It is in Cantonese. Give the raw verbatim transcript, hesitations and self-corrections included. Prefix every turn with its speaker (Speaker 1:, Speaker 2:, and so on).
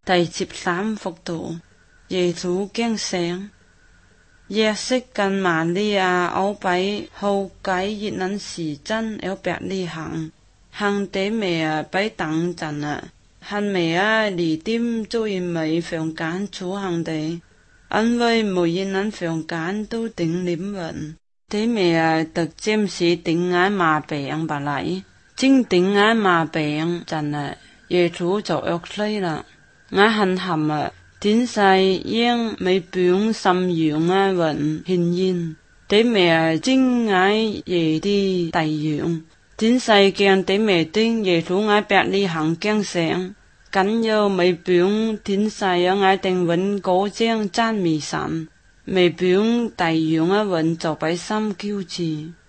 Speaker 1: 第十三幅圖，耶穌降生。約瑟跟瑪利亞歐擺後解越南時真有伯利恆，行地咩啊擺等陣啊，行咩啊離點做因咪房間出行地，因為每越南房間都頂點雲，地咩啊特佔是頂愛麻病白來，正頂愛麻病陣啊，耶穌就約衰啦。我很含啊，天世應未表心樣啊雲顯現，啲咩正愛耶啲大樣，天世見啲咩丁耶穌愛伯利恆降生，緊要未表天世啊愛定穩高將讚美神，未表大樣啊穩就俾心糾治。